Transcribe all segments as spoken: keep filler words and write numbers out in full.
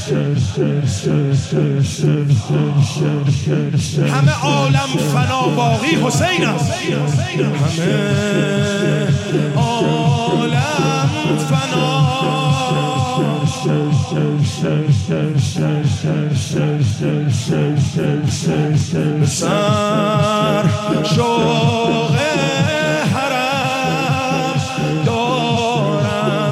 همه عالم فنا باقی حسین است. همه عالم فنا سر شوق حرم دارم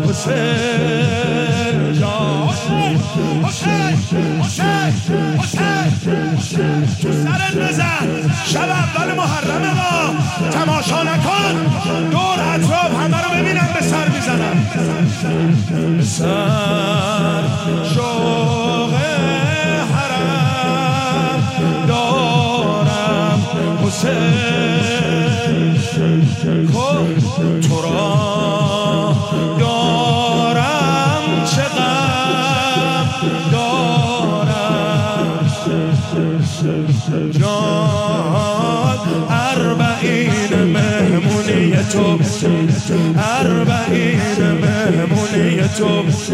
حسین جان. حسین حسین حسین تو سرت بزن، شب اول محرمه ما تماشا نکن، دور اطراف همه رو ببینم به سر میزنم. سر شوق حرم دارم حسین تو را دارم چه غم دارم جان. اربعین مهمونی تو، اربعین مهمونی تو،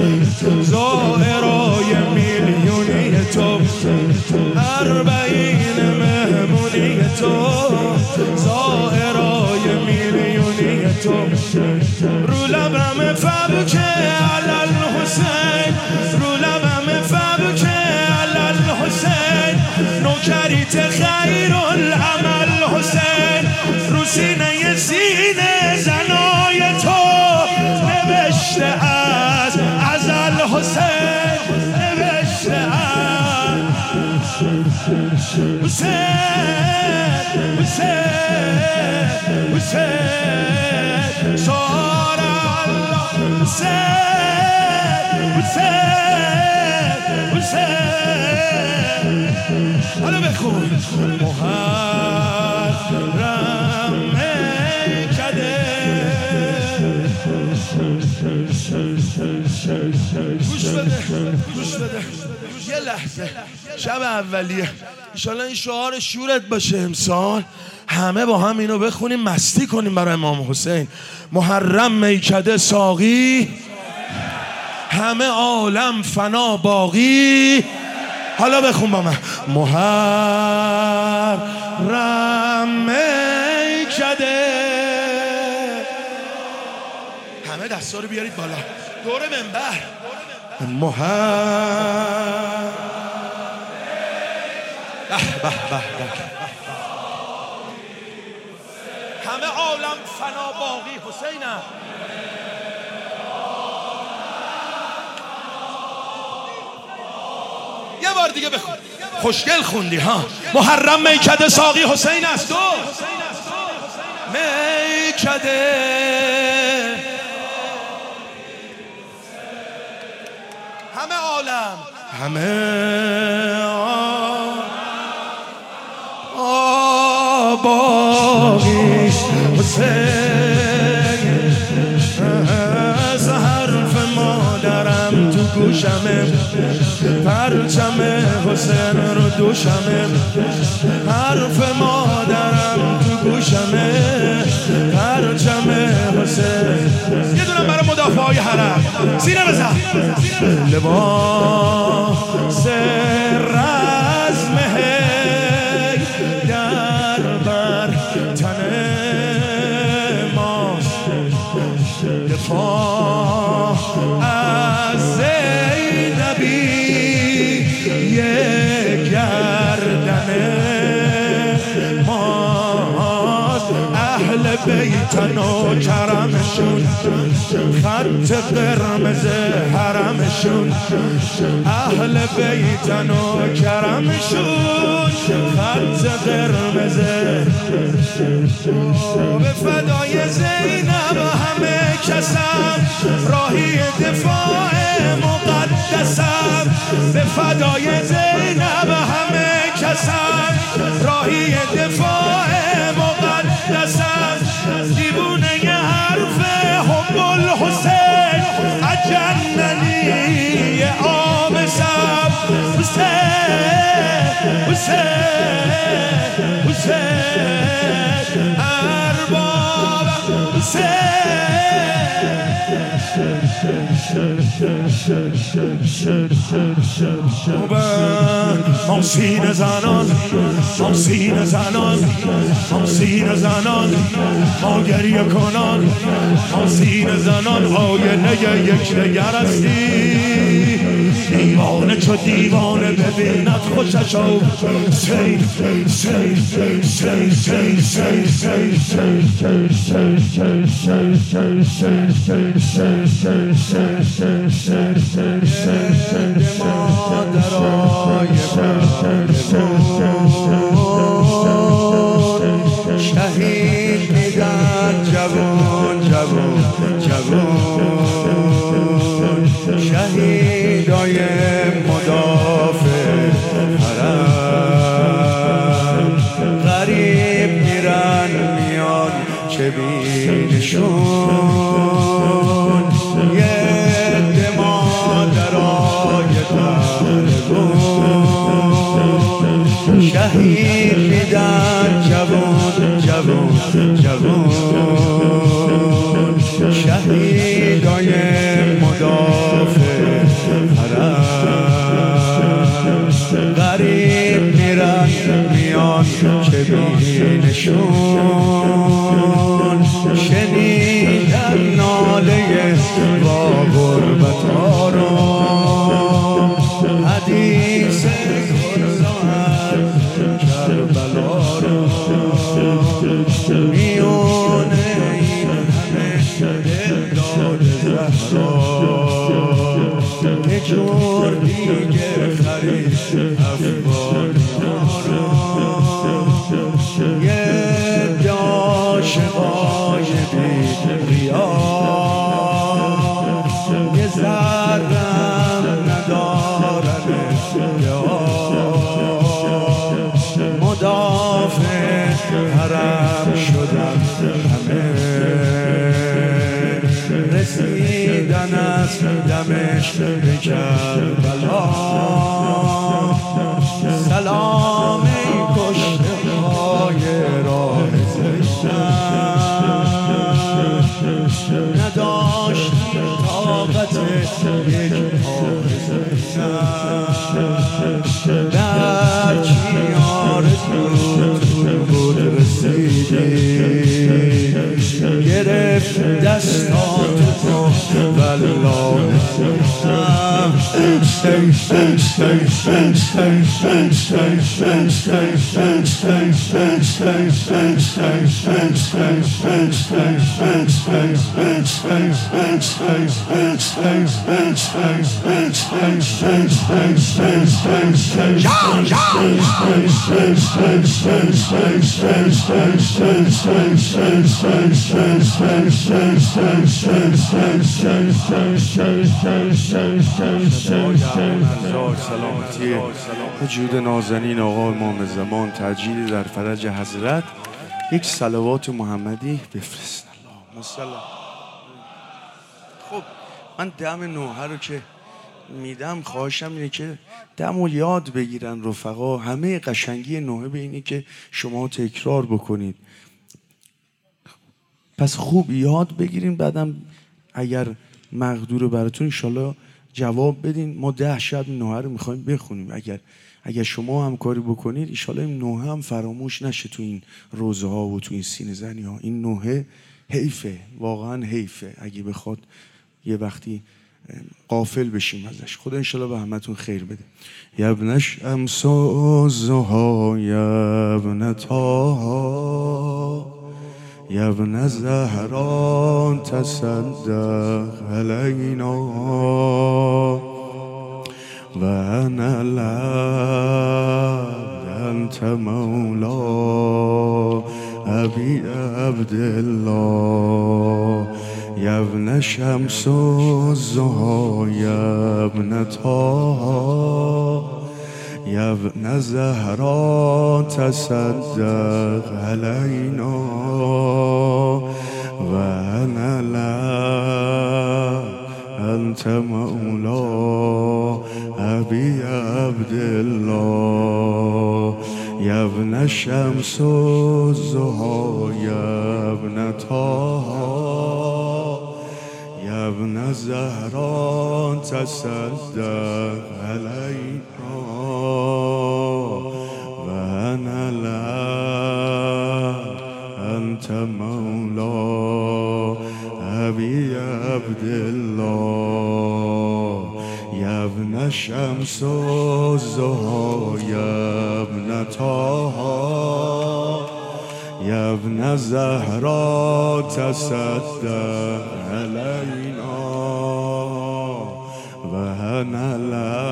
زائرای میلیونی تو، اربعین مهمونی تو، زائرای میلیونی تو. رو لبم فبکه علال حسین، رو لبم فبکه علال حسین، نوکریت خیر العمل حسین. رو سینه سینه زنای تو نوشته از ازل حسین، نوشته از حسین حسین حسین سار الله حسین حسین حسین. حالا بخون محرم کده. گوش بده گوش بده یه لحظه. شب اولیه انشالله این شعار شورت باشه امسال، همه با هم اینو بخونیم مستی کنیم برای امام حسین. محرم میکده ساقی، همه عالم فنا باقی. حالا بخون با من. محرم میکده، همه دستا رو بیارید بالا دور منبر. محرم به به به همه عالم فنا باقی حسینم. یه بار دیگه بخون. خوشگل خوندی ها. محرم میکده ساقی حسین است. دو میکده همه عالم، همه باقی حسین. از حرف مادرم تو گوشمه، پرچم حسین رو دوشمه. حرف مادرم تو گوشمه، پرچم حسین. یه دونم برای مدافعای حرم سینه بزن. لباس رزم در بر تن ماست، دفاع از زینبی یه گردن ماست. اهل بیتن و کرمشون، خط قرمز حرمشون. اهل بیتن و کرمشون، خط قرمز. به فدای زینب همه کسم، راهی دفاع مقدسم. به فدای زینب همه کسم، راهی دفاع مقدسم. دیوونه ی حرف حب الحسین، اجننی آب سب. حسین حسین حسین ارباب ما سینه زنان ما سینه زنان ما سینه زنان ما گریه کنان ما سینه زنان آینه یک دگر هستی دیوانه چو دیوانه ببیند خوشش آب سی سی سی سی سی سی سی شهید میدن جوان جوان جوان شهیدای مدافع حرم غریب میرن میان چه بینشون یه مادرای درگون شهید میدن جوان جوان جوان شهیدای مدافع حرم غریب میرن میان چه بینشون شنیدن ناله با غربت ها رو حدیث گلزار کربلا رو میونه این همه دلداد زهرا که جور دیگه خرید افغانی ها رو یه عاشقای بی ریا یه ذرم ندارن مدافع حرم شدن همه رسیدن از دمشق به کربلا سلام ای کشته های راه زشتن نداشتی طاقت یک پای زشتن در چیار تو بود رسیدی گرفت دستات تو والله سلامتی وجود نازنین آقا امام زمان تجلیل در فرج حضرت یک صلوات محمدی بفرست. اللهم صل. خب من دم نوحه رو که میدم خواهشم اینه که دم و یاد بگیرن رفقا. همه قشنگی نوحه به اینه که شما تکرار بکنید، پس خوب یاد بگیرین، بعدم اگر مقدور براتون انشالله جواب بدین. ما ده شب نوحه رو میخوایم بخونیم. اگر اگر شما هم کاری بکنید انشالله این نوحه هم فراموش نشه تو این روزه ها و تو این سینه زنی ها. این نوحه حیفه، واقعا حیفه اگه بخواد یه وقتی غافل بشیم ازش. خدا انشالله به همتون خیر بده. یبن شمس و ضحی یبن طه یبن زهرا تصدق علینا و انا العبد انت مولا ابی عبدالله یبن شمس و ضحی یبن طه یبن زهرا تصدق علینا و انا العبد انت مولا ابی عبدالله يا ابن شمس الزهى يا ابن طه يا ابن زهران تصدق علينا وأنا لا أنت مولا أبي عبد الله يا ابن شمس الزهى يا ابن طه يا ابن زهرا تصدق علينا وأنا لا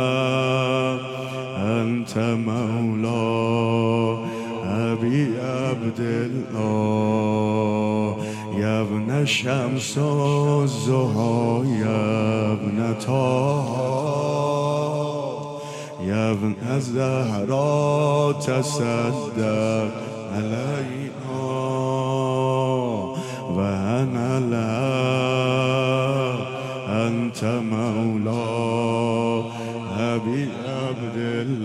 أنت مولا أبي عبد الله يا ابن شمس الزهى يا ابن طه يا ابن زهرا تصدق علينا وأنا لا أنت مولا أبي عبد الله